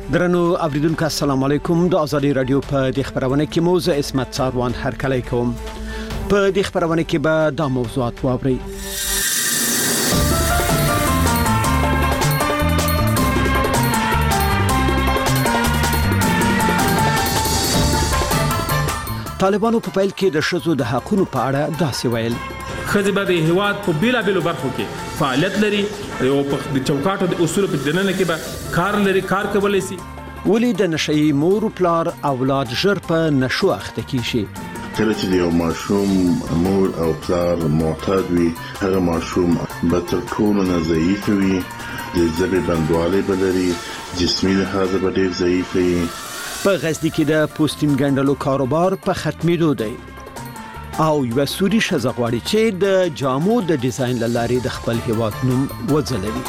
درنو اوریدونکو السلام علیکم د ازادي رادیو په د خبرونه کې موضوع اسمت څاروان هرکلی کوم په د خبرونه کې به د موضوعات واوري. طالبانو په پیل کې د شذو د حقوقو په اړه داسې ویل: خځې به د هیواد په بیلابیلو برخو کې فعالیت لري او په د چوکاټو د اصولو په دننه کې به کار لري، کار کولای شي. ولې د نشئی مور او پلار اولاد ژر په نشو اخته کیږي؟ کله چې یو ماشوم مور او پلار معتاد وي، هغه ماشوم به تر ټولو نه ضعیف وي، د ژبې بندوالی به لري، جسمي لحاظ به ډېر ضعیف وي. په غزني کې د پوستین ګنډلو کاروبار په ختمېدو دی او یو سوري ښځه غواړي چې د جامو د ډیزاین لارې د خپل هیواد نوم وځلوي.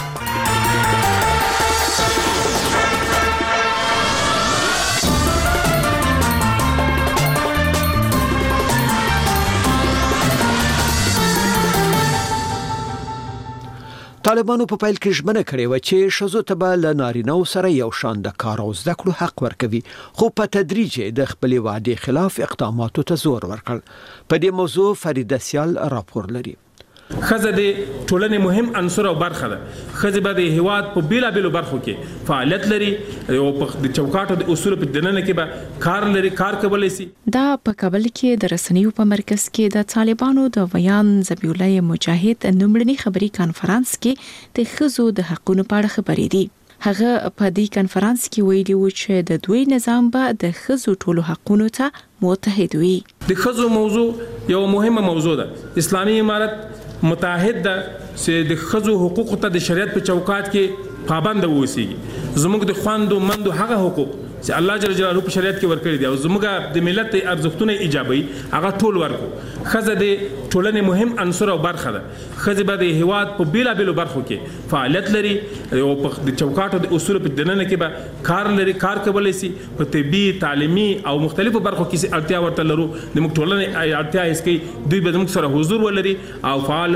طالبانو په پیل کې ژمنه کړې و چې ښځو ته به له نارینه‌و سره یو شان د کار او زده کړو حق ورکوي، خو په تدریج د خپلې وعدې خلاف اقداماتو ته زور ورکړ. په دې موضوع فریده سیال راپور لري. خځه د ټولنې مهم عنصر او برخه ده. خځې به د هیواد په بیلابیلو برخو کې فعالیت لري او په د چوکاټو د اصولو په دننه کې به کار لري، کار کولای شي. دا په کابل کې د رسنیو په مرکز کې د طالبانو د ویان ذبیح الله مجاهد نومړني خبري کانفرنس کې د خځو د حقوقو په اړه خبرې دي. هغه په دې کانفرنس کې ویلي و چې د دوی نظام به د خځو ټولو حقوقو ته متحد وي. د خځو موضوع یو مهمه موضوع ده. اسلامي امارت متحد ده چې د خځو حقوقو ته د شریعت په چوکاټ کې پابند اوسېږي. زموږ د خواندو مندو هغه حقوق چې الله جل جلاله په شریعت کې ورکړي دي او زموږ د ملت ارزښتونه ایجابي هغه ټول ورکو. خځه د ټولنې مهم عنصر او برخه ده. خځه به د هیواد په بیلابیلو برخو کې فعالیت لري او په د چوکاټو د اصولو په دننه کې به کار لري، کار کولای شي. په طبي، تعلیمي او مختلفو برخو کې اړتیا ورته لرو. د موږ ټولنې اړتیا هیڅ کوي دوی به موږ سره حضور ولري او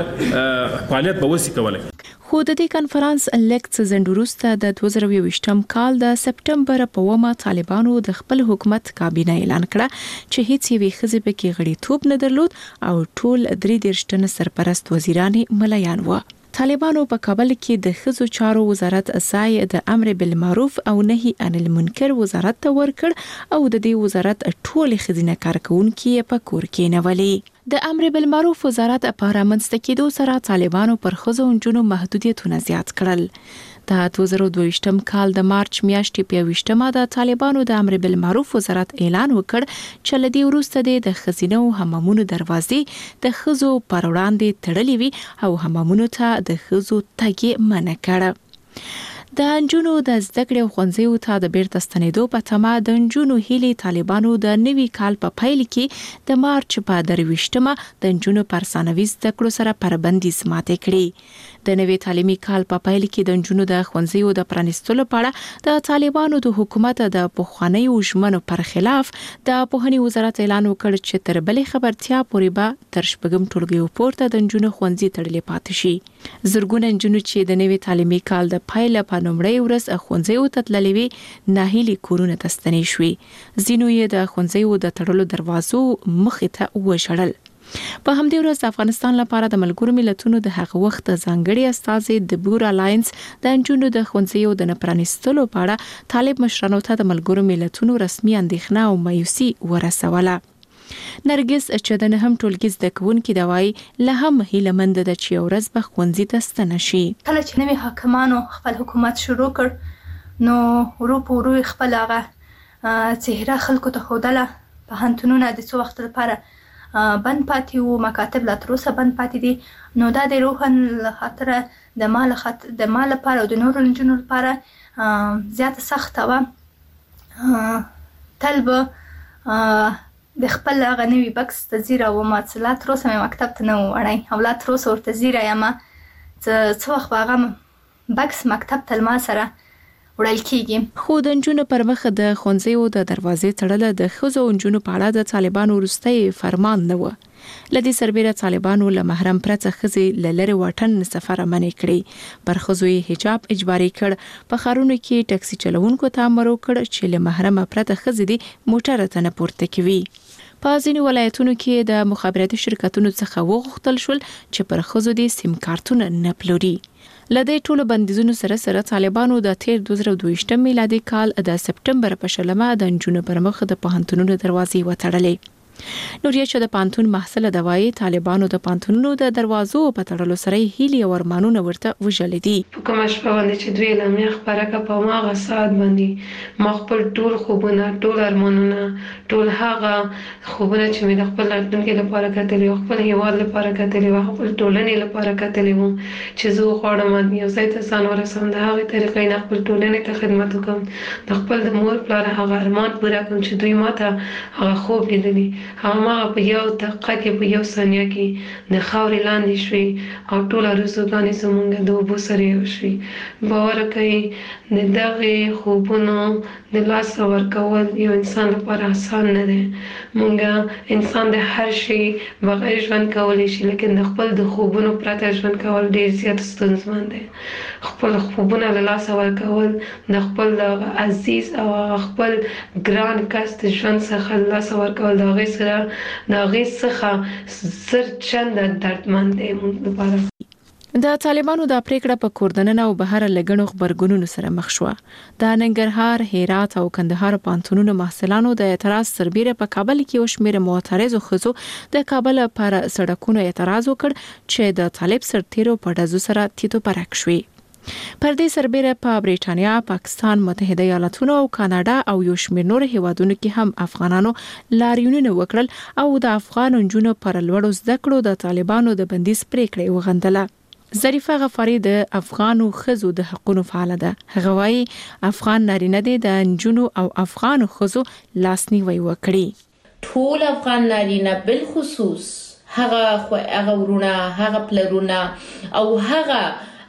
فعالیت به وسی کولای. خو د دې کانفرنس لیکت زندوروسته د 2020م کال د سپټمبر په ومه طالبانو د خپل حکومت کابینه اعلان کړه چې هیڅ یوې خځې په کې غړیتوب نه درلود او ټول 33 تنه سرپرست وزیران ملایان و. طالبانو په کابل کې د ښځو چارو وزارت اسای د امر بالمعروف او نهي عن المنکر وزارت ته ورکړ او د دې وزارت ټول ښځینه کارکونکي په کور کې نیولې. د امر بالمعروف وزارت په رامنځته کېدو سره طالبانو پر ښځو او نجونو محدودیتونه زیات کړل. د 2022م کال د مارچ میاشتې په 20مه د طالبانو د امر بالمعروف وزارت اعلان وکړ چې لدی وروسته د ښځینو حمامونو دروازې د ښځو پر وړاندې تړلې وي او حمامونو ته د ښځو تګ منع کړ. د نجونو د زده کړې او ښوونځیو ته د بیرته ستنېدو په تمه د نجونو هیلې طالبانو د نوي کال په پیل کې د مارچ په 23مه د نجونو پر ثانوي زده کړو سره پربندیز ماته کړې. د نوي تعلیمي کال په پیل کې د نجونو د ښوونځیو د پرانیستلو په اړه د طالبانو د حکومت د پخوانیو ژمنو پر خلاف د پوهنې وزارت اعلان وکړ چې تر بلې خبرتیا پورې به تر شپږم ټولګیو پورته د نجونو ښوونځي تړلې پاتې شي. زرګونه نجونو چې د نوي تعلیمي کال د پیل په لومړۍ ورځ ښوونځیو ته تللې وي ناهیلي کورونه ته ستنې شوې. ځینو یې د ښوونځیو د تړلو دروازو مخې ته وشړل. په همدې ورځ د افغانستان لپاره د ملګرو ملتونو د هغه وخت ځانګړي استازي د بور الاینس د نجونو د ښوونځیو د نپرانیستلو په اړه طالب مشرانو ته د ملګرو ملتونو رسمي اندېښنه او مایوسي ورسوله. نرګس چې د نهم ټولګي زده کوونکې د وای له هم هیله مند ده چې ورځ به ښوونځي ته ستنه شي. کله چې نوي حاکمانو خپل حکومت شروع کړ نو ورو خپل هغه چهره خلکو ته ښودله. پوهنتونونه د څو وخت لپاره بند پاتې وو، مکاتب لا تر اوسه بند پاتې دي. نو دا د روحن خاطره د ما لپاره او د نورو نجونو لپاره زیاته سخته وه. تل به د خپل هغه نوي بکس ته ځیره وم چې لا تر اوسه مې مکتب ته نه و وړی او لا تر اوسه ورته ځیره یم چې څه وخت به هغه بکس مکتب ته له ما سره وړل کېږي. خو د نجونو پر مخ د ښوونځیو د دروازې تړل د ښځو او نجونو په اړه د طالبانو وروستی فرمان نه و. لدی سربېره طالبانو له محرم پرته خزي لری واټن سفر منع کړی، پر خزوی حجاب اجباري کړ، په خارونو کې ټکسي چلوونکو ته امر وکړ چې له محرم پرته خزي دي موټر ته نه پورته کوي. په ځینو ولایتونو کې د مخابراتي شرکتونو څخه وغوښتل شول چې پر خزو دي سیم کارتونه نه پلوري. لدې ټولو بندیزونو سره طالبانو د 2022 میلادي کال د سپټمبر په شلمه د نجونو پر مخ د پوهنتونونو دروازې وتړلې. نوریا چې د پانتون محصل دوای طالبانو د پانتونونو د دروازو په تړلو سره هیلي او ارمانونه ورته وژل دي. کوم شپه باندې چې دوی لمه خبره کا په ماغه سات باندې ما خپل ټول خوبونه ټول ارمانونه ټول هغه خوبونه چې مې د خپل راتلونکي لپاره کتلې خپل هیواد لپاره کتلې خپل ټولنې لپاره کتلې وو چې زه غواړم یو ځای ته ځان ورسوم د هغه طریقې نه خپل ټولنې ته خدمت وکم د خپل د مور پلار هغه ارمان پوره کوم چې دوی ماته هغه خوب لیدلی هغه په یو دقیقه کې په یو ثانیه کې د خاورې لاندې شوي او ټول ارزوګانې زمونږ د اوبو سره یو شوي. باور کوي د دغه خوبونو د لاس ورکول یو انسان لپاره آسان نه دی. مونږ انسان د هر شي بغیر ژوند کولی شي، لیکن د خپل د خوبونو پرته ژوند کول ډیر زیات ستونزمن دی. خپل خوبونه له لاس ورکول د خپل عزیز او خپل ګران کس د ژوند څخه له لاس ورکول د هغې سره د هغې څخه زر چنده دردمن دی مونږ لپاره. د طالبانو د پریکړه په کوردننه او بهر لګنو خبرګونونو سره مخ شو. د ننګرهار، هرات او کندهار پانتونونو محصلانو د اعتراض سربېره په کابل کې وشمیر معترضو خزو د کابل پر سړکونو اعتراض وکړ چې د طالب سرتیرو په ډزو سره تیتو پرک شوي. پر دې سربېره په بریټانیا، پاکستان، متحده ایالاتونو او کاناډا او یو شمېر نور هیوادونو کې هم افغانانو لاریونونه وکړل او د افغان نجونو پر لوړو زده کړو د طالبانو د بندیز پریکړه وغندله. ظریفه غفاری د افغانو خزو د حقوقو فعاله ده. هغه وايي افغان نارینه دي د نجونو او افغانو خزو لاسنیوي وکړي. ټول افغان نارینه بل خصوص هغه ورونه، هغه پلرونه او هغه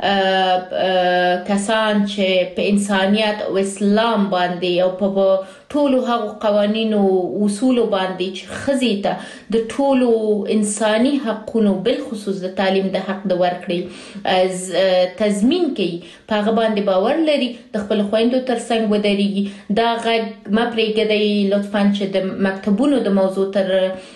کسان چې په انسانيت او اسلام باندې او په ټولو هغو قوانینو اصول باندې چې خزي ته د ټولو انساني حقونو بل خصوص د تعلیم د حق د ورکړي تضمین کوي، په هغه باندې باور لري، د خپل خويندو ترڅنګ ودرېږي. دا غږ ما پرېږدئ لطفاً چې د مکتبونو د موضوع تر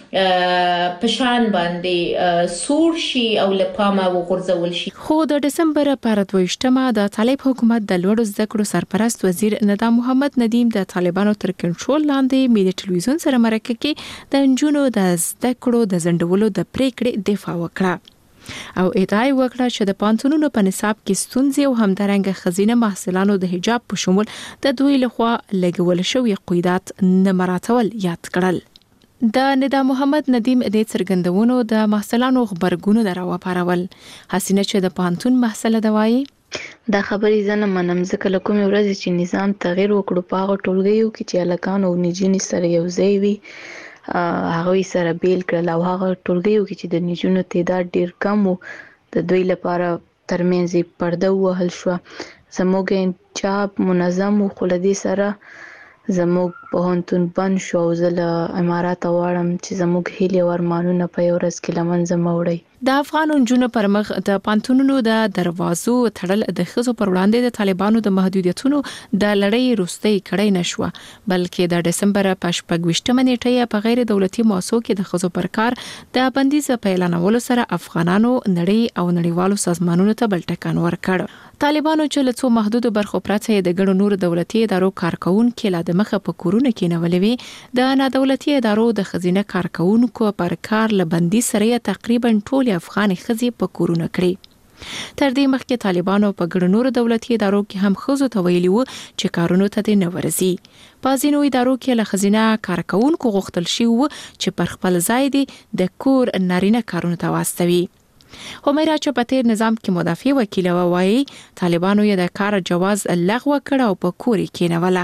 پشان باندې سور شي او لپامه وغورځول شي. خو د دسمبر پر 22مه د طالب حکومت د لوړو زده کړو سرپرست وزیر ندا محمد ندیم د طالبانو تر کنټرول لاندې ملي ټلویزیون سره مرکه کې د نجونو د زده کړو د ځنډولو د پریکړې دفاع وکړه او ادعا وکړه چې د پانتونونو په نصاب کې ستونزې او همدارنګه خزینه محصلانو د حجاب په شمول د دوی لخوا لګول شوی قیودات نه مراتول یاد کړل. د ندا محمد ندیم د څرګندونو د محصلانو خبرګونو دراوپارول. حسینه چې د پانتون محصله دوایي دا خبرې زنه منم ځکه له کومې ورځې چې نظام تغیر وکړو په هغه ټولګیو کې چې هلکان او نجونې سره یو ځای وي هغوی سره بیل کړل او هغه ټولګیو کې چې د نجونو تعداد ډیر کم و د دوی لپاره ترمنځ پرده ووهل شوه. زموږ انتخاب منظم و خو له دې سره زموږ پوهنتون بند شو او زه له امارات غواړم چې زموږ هیلې او ارمانونه په یو ورځ کې له منځه مه وړئ. د افغان نجونو پر مخ د پانتونونو د دروازو تړل د ښځو پر وړاندې د طالبانو د محدودیتونو د لړۍ وروستۍ کړۍ نشوه، بلکې د دسمبر په 28مه نیټه په غیر دولتي مؤسسو کې د ښځو پر کار د بندیز په اعلانولو سره افغانانو نړۍ او نړیوالو سازمانونو ته بل ټکان ورکړ. طالبانو چې له څو محدود برخو پرته د ګڼو نور دولتي ادارو کارکونکو له مخه په کورونه کې نولوي، د نادولتي ادارو د خزینه کارکونکو پر کار له بندي سره تقریبا ټول افغان خزي په کورونه کړی. تر دې مخکې طالبانو په ګڼو نور دولتي ادارو کې هم خزو ته ویلي وو چې کارونو ته نه ورزي. په ځینو ادارو کې له خزینه کارکونکو غوښتل شي وو چې پر خپل ځای دي د کور نارینه کارونه ته واستوي. همیرا چې په تیر نظام کې مدافع وکیل وایي طالبانو یې د کار جواز لغوه کړ او په کور کې نوله.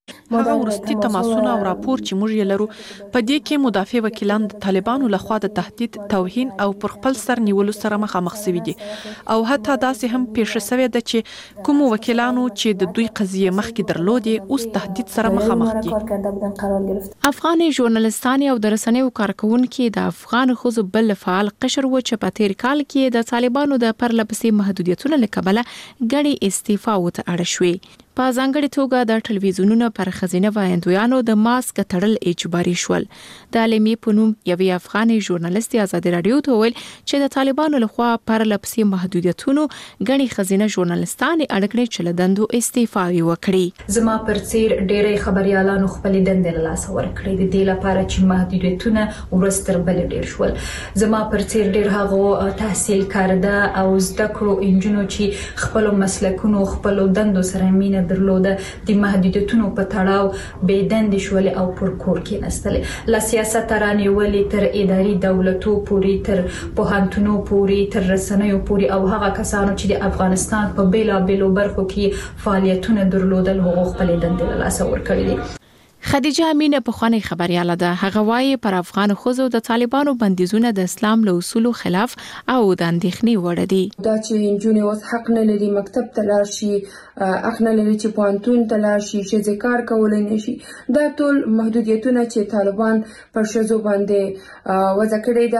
هغه وروستي تماسونه او راپور چې موږ یې لرو په دې کې مدافع وکیلان د طالبانو لخوا د تهدید، توهین او پر خپل سر نیولو سره مخامخ شوي دي او حتی داسې هم پیښه شوې ده چې کوم وکیلانو چې د دوی قضیه مخکې درلودې اوس تهدید سره مخامخ دي. افغان ژورنالستان او د رسنیو کارکونکو د افغان ښځو بل فعال قشر و چې په تیر کال کې د طالبانو د پرلپسې محدودیتونو له کبله غړي استعفا وته اړ شوې. په ځانګړي توګه د ټلویزیونونو پر خزینه وایندویانو د ماسک تړل اجباري شول. د عالمي پونوم یوې افغاني ژورنالیستي ازادي رادیو ته ویل چې د طالبانو لخوا پر لپسې محدودیتونو غني خزینه ژورنالیستان اړکړي چې لدندو استعفا وکړي. زما پر چیر ډېرې خبريالانو خپل دندې له لاس ورکړي د دې لپاره چې محدودیتونه ورستر بل ډېر شول. زما پر چیر ډېر هغه تحصیل کارده او زده کړو انجنونو چې خپل مسلکونو خپل دندو سره مینه درلوده د محدودیتونو په تړاو بې دندې شول او پر کور کې نستل لا سیاست رانیولې تر اداري دولتو پورې تر پوهنتونو پورې تر رسنیو پورې او هغه کسانو چې د افغانستان په بیلابیلو برخو کې فعالیتونه درلودل حقوق خپل دندې له لاسه ورکړي دي. خدیجه امینه په خواني خبرياله ده. هغه وايي پر افغان خوځو د طالبانو بندیزونه د اسلام له اصولو خلاف او د اندېښنې وړ دي. دا چې انجونې اوس حق نه لري مکتب ته لاړ شي، حق نه لري چې پوهنتون ته لاړ شي، چې کار کولای نشي. دا ټول محدودیتونه چې طالبان پر ښځو باندې وضع کړي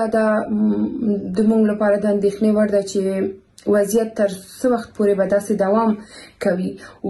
د موږ لپاره د اندېښنې وړ ده چې وضعیت تر څو وخت پورې به داسې دوام کوي.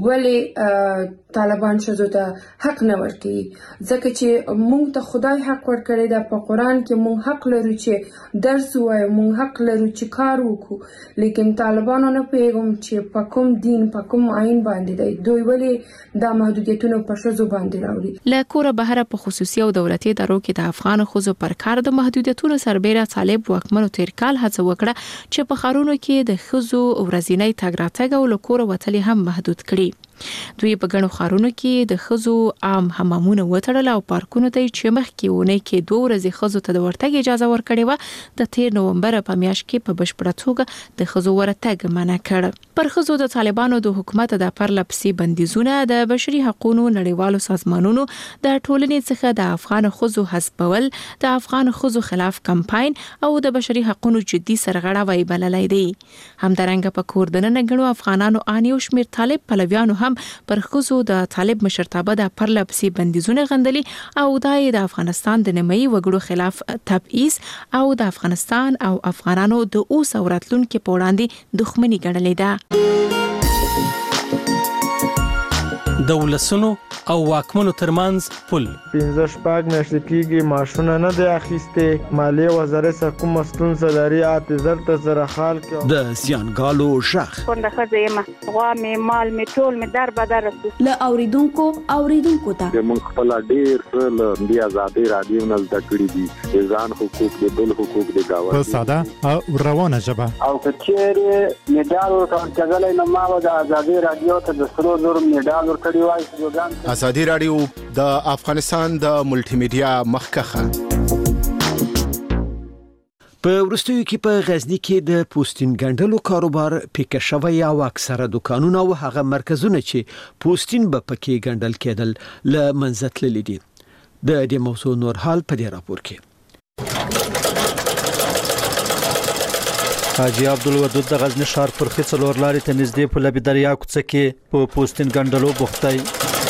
ولې طالبان ښځو ته حق نه ورکوي؟ ځکه چې موږ ته خدای حق ورکړی ده په قرآن کې. موږ حق لرو چې درس ووایو، موږ حق لرو چې کار وکړو، لیکن طالبانو نه پوهیږم چې په کوم دین په کوم آیین باندې دی دوی ولې دا محدودیتونه په ښځو باندې راوړي. له کوره بهر په خصوصي او دولتي ادارو کې د افغان ښځو پر کار د محدودیتونو سربېره طالب واکمنو تیر کال هڅه وکړه چې په ښارونو کې د ښځو ورځنی تګ راتګ او له کوره وتلې هم محدود کړي. دوی په ګڼو ښارونو کې د ښځو عام حمامونه وتړل او پارکونو ته چې مخکې ونې کې 2 ورځې ښځو ته د ورتګ اجازه ورکړې و د 13 نومبر په میاشت کې په بشپړه توګه د ښځو ورتګ منع کړ. پر ښځو د طالبانو د حکومت د پرلپسې بندیزونه د بشري حقوقو نړیوالو سازمانونو د ټولنې څخه د افغان ښځو حسابول، د افغان ښځو خلاف کمپاین او د بشري حقوقو جدي سرغړاوی بللای دی. همدارنګه په کوردننه غنو افغانانو انیو شمیر طالب پلویانو هم پر ښځو د طالب مشرتابه د پرلپسې بندیزونه غندلي او د افغانستان د نیمایي وګړو خلاف تبعیض او د افغانستان او افغانانو د اوس او راتلونکو په وړاندې دښمني ګڼلې ده. د ولسونو او واکمنو ترمنځ پل 15 میاشتې کېږي ماشونه نه دی اخیسته. مالیه وزارت کوم ستونزه لري اعتذار ته سره حال کې د زیانګالو ژغ څنګه خزیمه غوا می مال می ټول می در بدر له اوریدونکو ته موږ خپل ډیر له دې ازادي رادیو نه زده کړی دي ځان حقوق د بل حقوق د گاوه په ساده او روانه ژبه او کچېره میډال ورکړل نو ما د ازادي رادیو ته د 300 میډال ورکړی وای. ازادي رادیو د افغانستان د ملټي میډیا مخکخه. په ورستیو کې په غزنی کې د پوستین ګندلو کاروبار پیکه شوی او اکثره دکانونه او هغه مرکزونه چې پوستین به پکې ګندل کېدل ل منځ تللي دي. د دې موضوع نور حال په دې راپور کې. حاجی عبدالودود د غزنی ښار پر خڅلور لارې ته نږدې په لبی دریا کوڅه کې په پوستین ګندلو بوختای.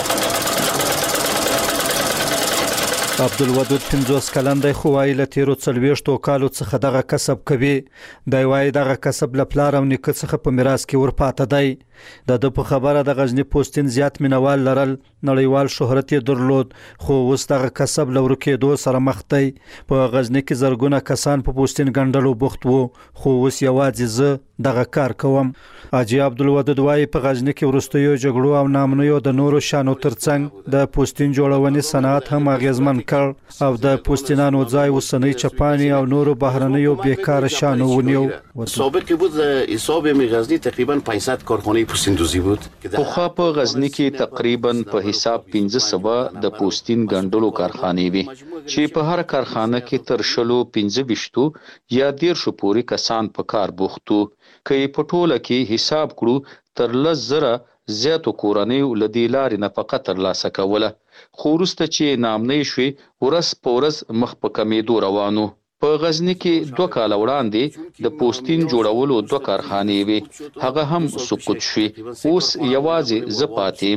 عبدالودود 50 کلن دی خو وايي له 13 کالو څخه دغه کسب کوي. دی وايي دغه کسب له پلار او نیکه څخه په میراث کې ورپاته دی. د په خبره د غزنی پوستین زیات مینوال لرل، نړیوال شهرت درلود، خو اوس دغه کسب له ورکېدو سره مخ دی. په غزنی کې زرګونه کسان په پوستین ګندلو بوخت وو، خو اوس یوازې زه دغه کار کوم. حاجی عبدالودود وايي په غزنی کې ورستیو جګړو او نامنیو د نورو شانو ترڅنګ د پوستین جوړونې صنعت هم اغیزمن کړ او د پوستینانو ځای وسنۍ چپانی او نورو بهرنیو بیکار شانو ونیو. سابق کې بود حساب غزنی تقریبا 500 کارخانه پوستیندوزی بود. خو په غزنی کې تقریبا په حساب 1500 د پوستین ګندلو کارخانې وي چې په هر کارخانه کې تر 15 یا 150 پورې کسان په کار بوختو. کې په ټوله کې حساب کړو تر 10,000 زیاتو کورنیو له دې لارې نفقه ترلاسه کوله، خو وروسته چې ناامنۍ شوې ورځ په ورځ مخ په کمیدو روانو. په غزني کې 2 کاله وړاندې د پوستین جوړولو 2 کارخانې وې، هغه هم سقوط شوې. اوس یوازې زه پاتې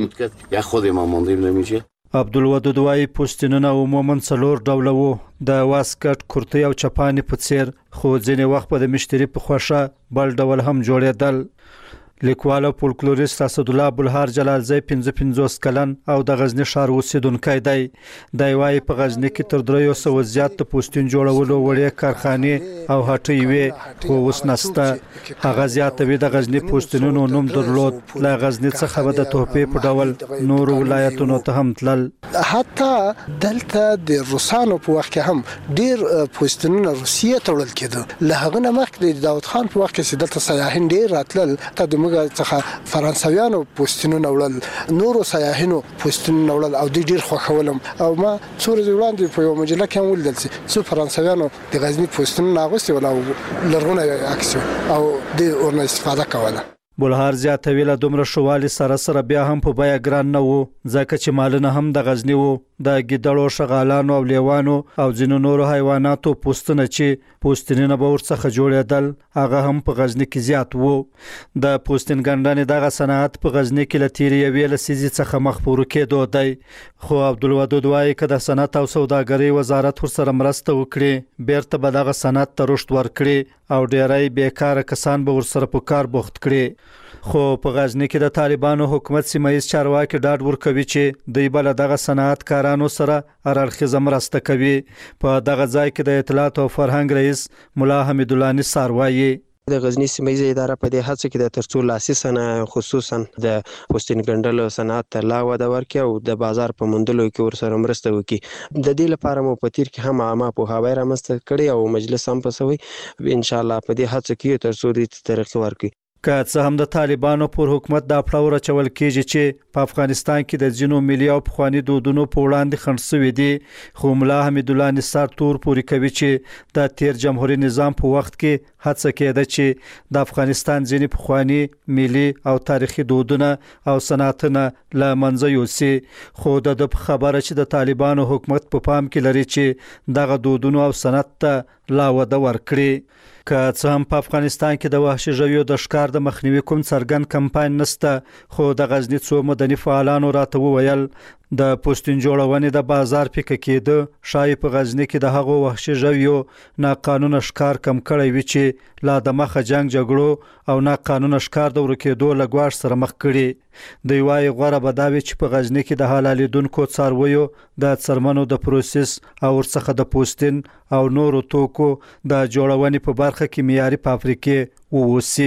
یم. عبدالودود وايي پوستینونه عموما 4 ډوله وو، د واسکټ، کورتۍ او چپانې په څیر، خو ځینې وخت په د مشتری په خوښه بل ډول هم جوړېدل. لیکوال او فولکلوریست اسدالله ابوالهار جلالزی 55 کلن او د غزنی ښار اوسیدونکی دی. دی وايي په غزنی کې تر 300 زیات د پوستین جوړولو وړې کارخانې او هټۍ وې، خو اوس نشته. هغه زیاتوي د غزنی پوستینونو نوم درلود. له غزنی څخه به د تحفې په ډول نورو ولایتونو ته هم تلل. حتی دلته د روسانو په وخت کې هم ډیر پوستینونه روسیې ته وړل کېده. له هغه نه مخکې د داود خان په وخت کې دلته سیاحین ډیر راتلل، ته د څخه فرانسویانو پوستینونه وړل، نورو سیاحینو پوستینونه وړل او د ډیر خوښولم. او ما څو ورځې وړاندې په یو مجله کې هم ولیدل چې څو فرانسویانو د غزني پوستینونه اغوستي ول او لرغونی عکس او د ورنه استفاده کوله. بلهار زیاتوي له دومره شوالي سره بیا هم په بیه ګران نه وو، ځکه چې مالونه هم د غزني وو. د ګیدړو، شغالانو او لیوانو او ځینو نورو حیواناتو پوستونه چې پوستینونه به ورڅخه جوړېدل، هغه هم په غزني کې زیات وو. د پوستین ګنډنې دغه صنعت په غزني کې له تیرې یوې لسیزې څخه مخ په ورکېدو دی. خو عبدالودود وايي که د صنعت او سوداګرۍ وزارت ورسره مرسته وکړي، بیرته به دغه صنعت ته رشد ورکړي او ډیری بیکاره کسان به ورسره په کار بوخت کړي. خو په غزنی کې د طالبانو حکومت سیمایي چارواکي ډاډ ورکوي چې دوی بل دغه صنعتکارانو سره هررخیزه مرسته کوي. په دغه ځای کې د اطلاعات او فرهنګ رئیس مولا حمید الله نثار وايي د غزنی سیمه اداره په دې هڅه کې د ترڅو لاسي صنایع خصوصا د پوستین ګنډلو صنعت ته لا وده ورکړي او د بازار په موندلو کې ورسره مرسته وکړي. د دې لپاره مو په تیر کې هم عامه پوهاوی رامنځته کړي او مجلس هم پسوي. ان شاء الله په دې هڅه کې ترڅو دې ترقی ورکړي. که څه هم د طالبانو پر حکومت دا پړاو راچول کېږي چې په افغانستان کې د ځینو ملي او پخواني دودونو په وړاندې خنډ شوي دي، خو مولا حمید الله نثار تور پورې کوي چې د تیر جمهوریت نظام په وخت کې هڅه کېده چې د افغانستان ځینې پخواني ملي او تاریخي دودونه او صنعتونه له منځه یوسي. خو د خبره چې د طالبانو حکومت په پام کې لري چې دغه دودونو او صنعت ته لا وده ورکړي. که څه هم په افغانستان کې د وحشي ژویو د ښکار د مخنیوي کوم څرګند کمپاین نشته، خو د غزني څو مدني فعالانو راته وویل د پوستین جوړونې د بازار پیکه کېده شاید په غزني کې د هغو وحشي ژویو ناقانونه ښکار کم کړی وي چې لا د مخه جنگ جګړو او ناقانونه ښکار د ورکېدو له ګواښ سره مخ کړي. دوی وايي غوره به دا وي چې په غزني کې د حلالېدونکو څارویو د څرمنو د پروسس او ورڅخه د پوستین او نورو توکو د جوړونې په برخه کې معیاري فابریکې ووسي.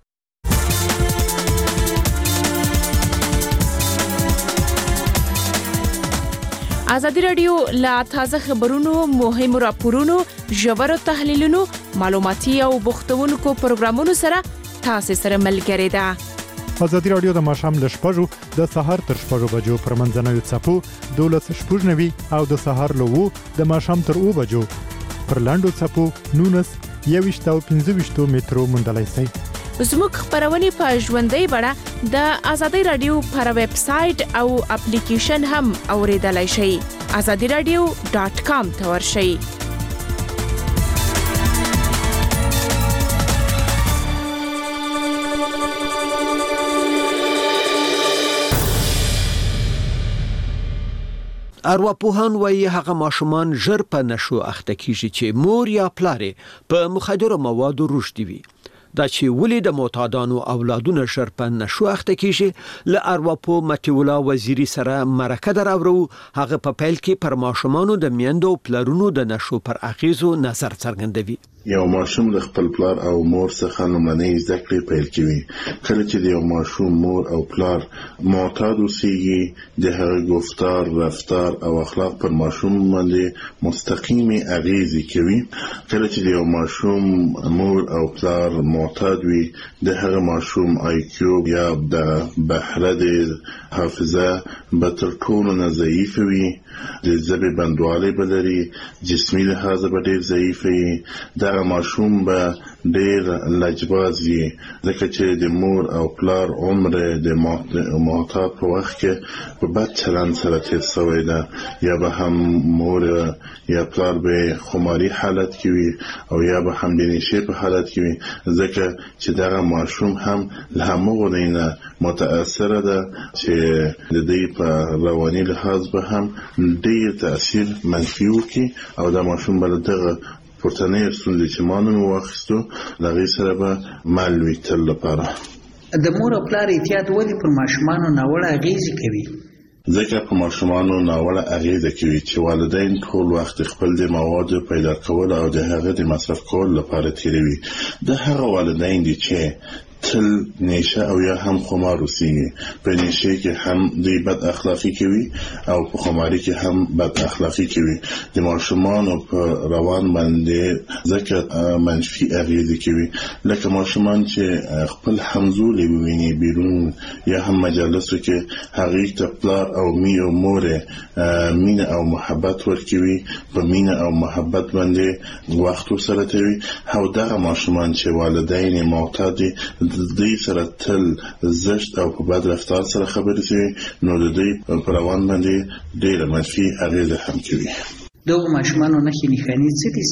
ازادي رادیو لا تازه خبرونو، مهمو راپورونو، ژورو تحلیلونو، معلوماتي او بوختونکو پروګرامونو سره تاسو سره ملګری ده. ازادي رادیو د ماښام له 6 د سهار تر 6 بجو پر منځنوي څپو 12:09 او د سهار له 2 د ماښام تر 2 بجو پر لاندو څپو 19 او 15 مترو موندلای شئ. زموږ خبرونه په ژوندۍ بڼه د ازادي رادیو پر ویب سټ او اپلیکیشن هم اوریدلای شئ. azadiradio.com ته ورشئ. ارواپوهان وايي هغه ماشومان ژر په نشو اخته کیږي چې مور یا پلار په مخدره موادو رشد وي. دا چې ولې د معتادانو اولادونه ژر په نشو اخته کیږي، له ارواپو متیولا وزیری سره مرکه دراورو. هغه په پیل کې پر ماشومانو د میندو پلارونو د نشو پر اغیزو نظر څرګندوي. یو ماشوم د خپل پلار او مور څخه لومړنۍ زده کړې پیل کوي. کله چې د یو ماشوم مور او پلار معتاد اوسېږي، د هغه گفتار، رفتار او اخلاق پر ماشوم باندې مستقیمي اغیزې کوي. کله چې د یو ماشوم مور او پلار معتاد وي، د هغه ماشوم IQ یا د بهره د حافظه به تر ټولو نه ضعیف وي، د ژبې بندوالی به لري، جسمي لحاظ به ډېر ضعیف وي. دغه ماشوم به ډیر لجباز وي، ځکه چې د مور او پلار عمر د معتاد په وخت کې په بد چلند سره تیر شوی ده، یا به هم مور یا پلار به خماري حالت کې وي او یا به هم د نشې په حالت کې وي، ځکه چې دغه ماشوم هم له همغو نه متاثره ده چې د دې په رواني لحاظ به هم ډیر تاثیر منفي وکړي او د ماشوم بل دغه پورتنۍ ستونزې چې ما نن واخیستو له هغې سره به مل وي تل لپاره. د مور او پلار احتیاط ولې پر ماشومانو ناوړه اغېزې کوي؟ ځکه په ماشومانو ناوړه اغېزه کوي چې والدین ټول وخت خپل د موادو پیدا کول او د هغه د مصرف کول لپاره تیروي. د هغه والدین دي چې تل نشه او یا هم خمار اوسېږي، په نشه کې هم دوی بد اخلاقی کوي او په خماري کې هم بد اخلاقی کوي. د ماشومانو په روان باندې ځکه منفي اغېزې کوي، لکه ماشومان چې خپل همزولي وویني بیرون یا هم مجالسو کې هغې ته پلار او مور مینه او محبت ورکوي، په مینه او محبت باندې وخت ورسره تېروي، او دغه ماشومان چې والدین معتاد دي دوی سره تل زشت او په بد رفتار سره خبرې کوي، نو د دوی په روان باندې ډېره منفي اغېزه هم کوي. دغه ماشومانو نښې نښانې څه دي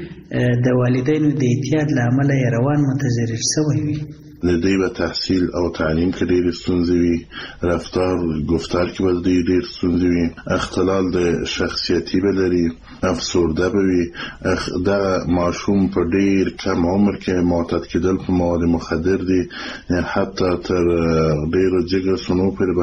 چې د والدینو د احتیاط له امله یې روان متضرر شوی وي؟ د دوی به تحصیل او تعلیم کې ډېرې ستونزې وي، رفتار گفتار کې به دوی ډېر ستونزې وي، اختلال د شخصیتي به لري، افسرده به وي. دغه ماشوم په ډېر کم عمر کې معتاد کېدل په مواد مخدر دي، حتی تر ډېرو جګر سنو پورې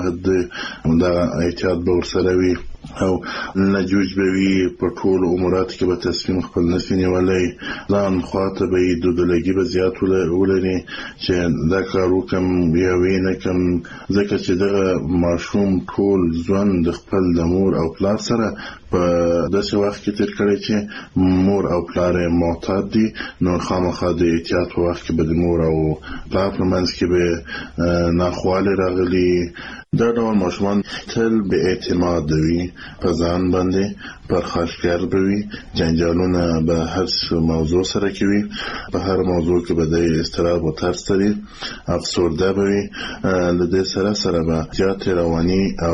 به دغه احتیاط به ورسره وي او لجوج به وي. په ټولو اموراتو کې به تصمیم خپل نشي نیولی، ځان خواته به یې دودلګي به زیات ولري چې دا کار وکړم یا ویې نه کړم، ځکه چې دغه ماشوم ټول ژوند د خپل د مور او پلار سره په داسې وخت کې تیر کړی چې مور او پلار یې معتاد دي، نو خامخا د احتیاط په وخت کې به د مور او پلار په منځ کې به ناخوالې راغلي. دا ډول ماشومان تل بې اعتماده وي، په ځان باندې پرخاشګر به وي، جنجالونه به هر موضوع سره کوي، په هر موضوع کې به د اضطراب او ترس لري، افسرده به وي. له دې سره به زیاتې رواني او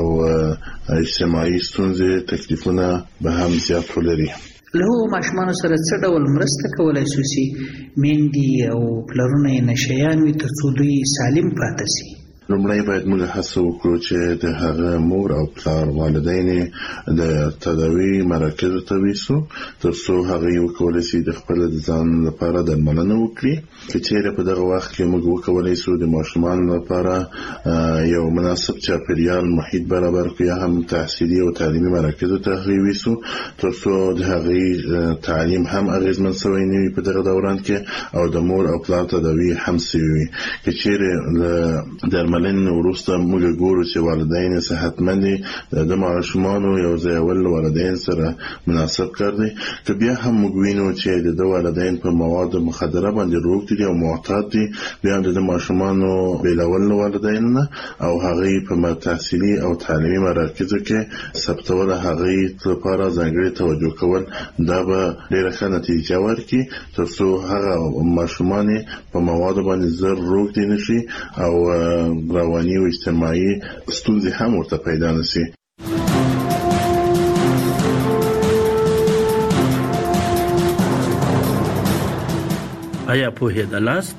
اجتماعي ستونزې تکلیفونه به هم زیات ولري. له هغو ماشومانو سره څه ډول مرسته کولی شو چې میندې او پلرونه یې نشهیان وي تر څو دوی سالم پاتې شي؟ لومړی باید موږ هڅه وکړو چې د هغه مور او پلار والدین د تداوی مراکزو ته ویسو تر څو هغه وکولای شي د خپل ځان لپاره درملنه وکړي. که چیرې په دغه وخت کې موږ وکولای شو د ماشومان لپاره یو مناسب چاپیریال محیط برابر کړو یا هم تحصیلي او تعلیمي مراکزو ته ویسو تر څو د هغې تعلیم هم اغېزمن شوی نه وي په دغه دوران کې او د مور او پلار تداوی هم شوی وي. که چیرې درملنې وروسته موږ ګورو چې والدین صحتمند دي، د ماشومانو یو ځای اول والدین سره مناسب کار دی. که بیا هم موږ وینو چې د والدین په مواد مخدره باندې روږدي دي او معتاد دي، بیا هم د ماشومانو بیلول والدین نه او هغې په تحصیلي او تعلیمي مراکزو کې ثبتول، هغې لپاره ځانګړې توجه کول، دا به ډېره ښه نتیجه ورکړي تر څو هغه ماشومان په موادو باندې زر روږدي نشي او رواني او اجتماعي ستونزې هم ورته پیدا نشي. آیا پوهېدلاست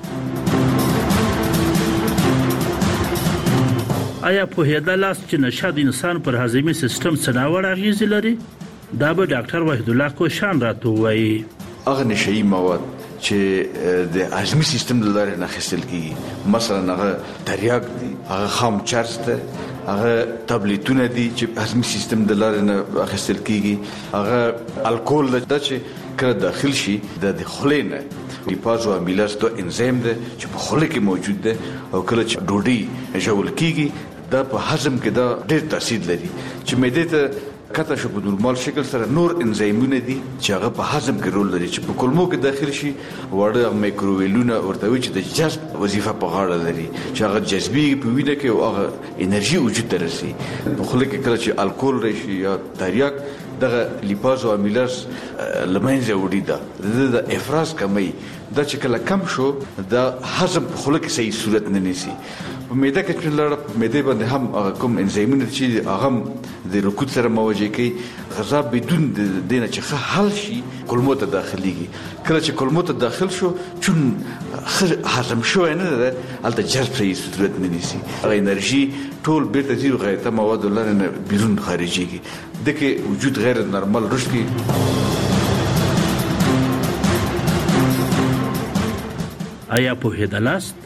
چې نشه د انسان پر هضمي سیستم څه ډول اغېزې لري؟ دا به ډاکټر وحید الله کوشان راته ووایي. هغه نشهیي مواد چې د هضمي سیستم د لارې نه اخیستل کېږي، مثلا هغه تریاک دی، هغه خام چرس دی، هغه تابلیتونه دي چې هضمي سیستم د لارې نه اخیستل کېږي، هغه الکول دی چې کله داخل شي د خولې نه لیپاز او امیلاز دو انزیم دی چې په خوله کې موجود دی او کله چې ډوډۍ ژوول کېږي دا په هضم کې دا ډېر تاثیر لري چې معدې ته کته شو په نورمال شکل سره نور انزیمونه دي چې هغه په هضم کې رول لري چې په کولمو کې داخل شي، وړه مایکروویلونه ورته وي چې د جذب وظیفه په غاړه لري چې هغه جذبي په وینه کې او هغه انرژي وجود ته رسي. په خوله کې کله چې الکول راشي یا تریاک دغه لیپاز او امیلاز لمنځه وړي دا د افراز کمی دا چې کله کم شو دا هضم په خوله کې صحیح صورت نه نیسي په معده کې چې لړ معده باندې هم کوم انزایمونه چې هغه د رکود سره مواجه کوي غذا بدون د دینه چې حل شي کولمو ته داخليږي کله چې کولمو ته داخل شو چون هضم شو نه ده البته جذب صحیح صورت نه نیسي هغه انرژي ټول بیرته زیرو غیرته مواد لرنه بیرون خارجيږي دغه وجود غیر نورمال رشد کی آیا په هدلاست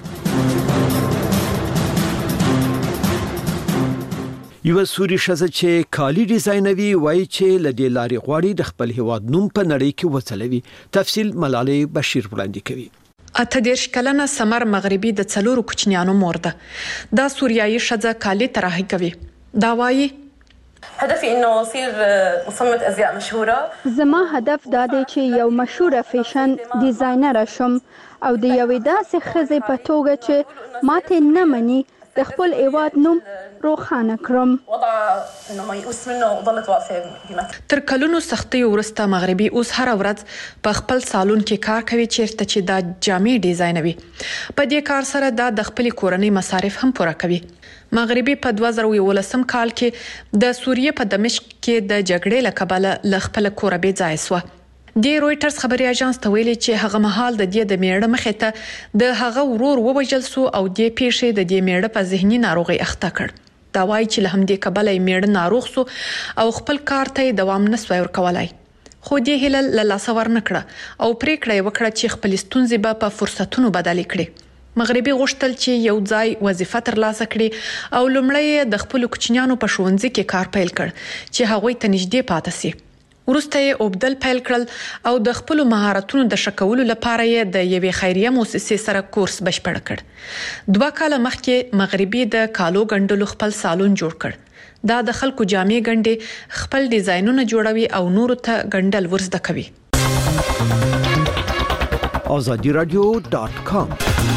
یو سوري شزه چې کالی ډیزاینوي وایي چې لدی لاري غواړي د خپل هواد نوم په نړۍ کې وڅلوي تفصیل ملالۍ بشیر وړاندې کوي اته دیرش کلنه سمر مغربي د څلورو کوچنیانو مور ده دا سوریایي شزه کالی طراحي کوي دا وایي هدفي انه اصير مصممة ازياء مشهوره زما هدف دا دی چې یو مشهوره فیشن ډیزاینر شم او د یوې داسې ښځې په توګه چې ماته نه مني د خپل هیواد نوم روښانه کړم وضع انه ما يؤس منه وظلت واقفه بمكان تر کلونو سختي ورسته مغربي اوس هر ورځ په خپل صالون کې کار کوي چیرته چې دا جامې ډیزاینوي په دې کار سره دا د خپل کورنۍ مصارف هم پوره کوي مغربي په 2019 کال کې د سوریه په دمشق کې د جګړې لکبله ل خپل کور به ځای سو د رويټرز خبري اژانس ته ویلي چې هغه مهال د دې د میړه مخې ته د هغه ورور ووجل سو او د پیښې د دې میړه په ذهني ناروغي اخته کړ دا وایي چې له همدې کبله میړه ناروغ سو او خپل کار ته دوام نسوي ورکولای خو دې هلل له لاسه ورنکړه او پریکړه وکړه چې خپل ستونزې په فرصتونو بدل کړي مغربي غوښتل چې یو ځای وظیفه ترلاسه کړي او لومړی د خپل کوچنیانو په ښوونځي کې کار پیل کړ چې هغوی ته نږدې پاتې سي ورسته یې اوبدل پیل کړل او د خپل مهارتونو د شکولو لپاره یې د یوې خیریه مؤسسې سره کورس بشپړ کړ 2 کال مخکې مغربي د کالو ګندلو خپل صالون جوړ کړ دا د خلکو جامې ګندې خپل ډیزاینونه جوړوي او نور ته ګندل ورزده کوي azadiradio.com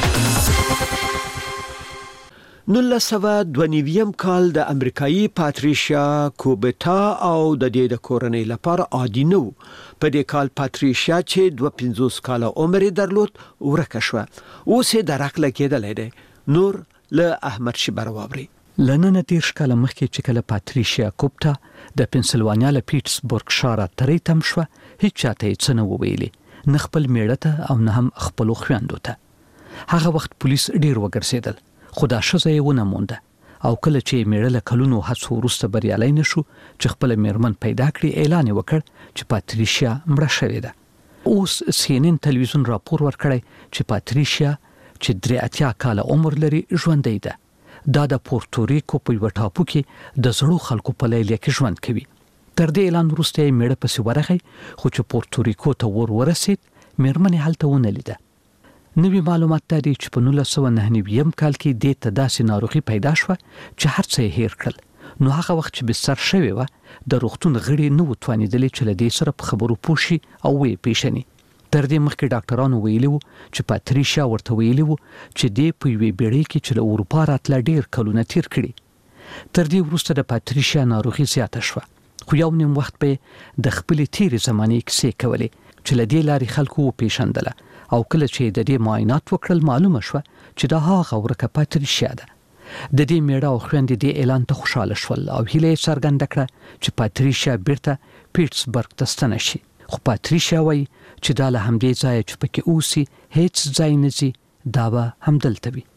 1992 کال د امریکایي پاتریشیا کوبتا او د دې د کورنۍ لپاره عادي نه و په دې کال پاتریشیا چې 25 کال عمر درلود ورکه شو اوس یې درکله کېدلې ده نور له احمد شبرواوري لنن 30 کال مخکې چې کله پاتریشیا کوبتا د پنسلوانیا له پیټسبورګ ښار ته تم شو هیڅ چاته یې څه نه ویلي نه خپل میړه ته او نه هم خپل خويندو ته هغه وخت پولیس ډیر وګرځیدل خدا شزه یې ونه مونده او کله چې میړه کلونو هڅو وروسته بریالي نشو چې خپل میرمن پیدا کړي اعلان وکړ چې پاتریشیا مړه شوې ده اوس CNN تلویزیون راپور ورکړی چې پاتریشیا چې 83 کال عمر لري ژوندۍ ده دا د پورتوریکو په یو ټاپو کې د زړو خلکو په لیل کې ژوند کوي تر دې اعلان وروسته میړه پسې ورغی خو چې پورتوریکو ته ورسید میرمن هلته ونه لیده نوی معلومات دي چې په 1999 کال کې د تداسي ناروغي پیدا شو چې هر څه هیر کړل نو هغه وخت چې بستر شوی و د روغتون غړي نو توانیدل چې لدې سره په خبرو پوښي او وی پیښني تر دې مخکې ډاکټرانو ویلي وو چې پاتریشیا ورته ویلي وو چې د په وی بیړۍ کې چې له اروپا راتل ډیر کلونه تیر کړي تر دې وروسته د پاتریشیا ناروغي زیاته شو خو یو نیم وخت به د خپل تیر زمانه کې کولې چې لدې لاري خلکو پیښندله او کله چې د دې معاینات وکړل معلومه شو چې دا هغه ورکه پاتریشیا ده د دې میړه او خويندې د اعلان ته خوشاله شول او هیله څرګنده کړه چې پاتریشیا بیرته پیټسبرګ ته ستنه شي خو پاتریشیا وایي چې دا له همدې ځای چې پکې اوسي هیڅ ځای نه زی دا به همدلته وي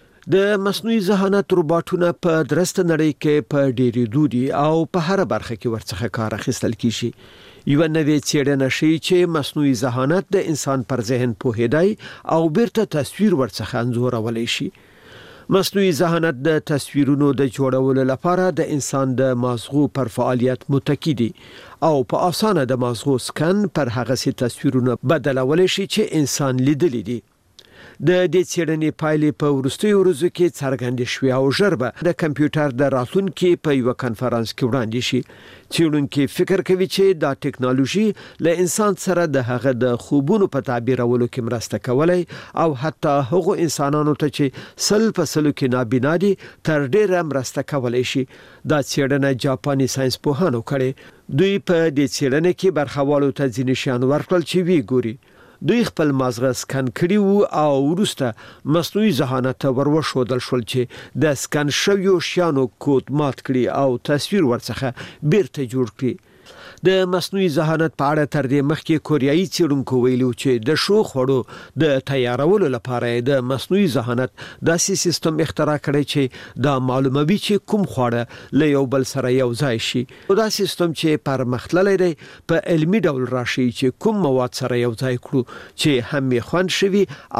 د مصنوعي ذهانت روباټونه په درسته نړۍ کې په ډېری دودي او په هر برخه کې ورڅخه کار اخیستل کیږي یو نوې څېړنه شي چې مصنوعي ذهانت د انسان پر ذهن پوهیدای او بیرته تصویر ورڅخه انځورولای شي مصنوعي ذهانت د تصویرونو د جوړولو لپاره د انسان د مازغو پر فعالیت متکی دي او په اسانه د مازغو سکن پر هغه سي تصویرونه بدلولای شي چې انسان لیدلی دي د دې څېړنې پایلې په وروستیو ورځو کې څرګندې شوې او ژر به د کمپیوټر د راتلونکي په یو کنفرانس کې وړاندې شي. څېړونکي فکر کوي چې دا ټکنالوژي له انسان سره د هغه د خوبونو په تعبیرولو کې مرسته کولای او حتی هغو انسانانو ته چې سل په سلو کې نابینا دي تر ډیره مرسته کولای شي. دا څېړنه جاپاني ساينس پوهانو کړې. دوی په دې څېړنه کې برخوالو ته ځینې شیان ورکړل چې وی ګوري. دوی خپل مازغه سکن کړي وو او وروسته مصنوعي ذهانت ورښودل شول چې د سکن شویو شیانو کود مات کړي او تصویر ورڅخه بیرته جوړ کړي. د مصنوعي ذهانت په اړه تر دې مخکې کوریایي څېړونکو ویلو چې د شو خوړو د تیارولو لپاره د مصنوعي ذهانت داسې سیستم اختراع کړی چې دا معلوموي چې کوم خواړه له یو بل سره یو ځای شي. دا سیستم چې پرمختللی دی په علمي ډول راشي چې کوم مواد سره یو ځای کړو چې هم یې خوند شوي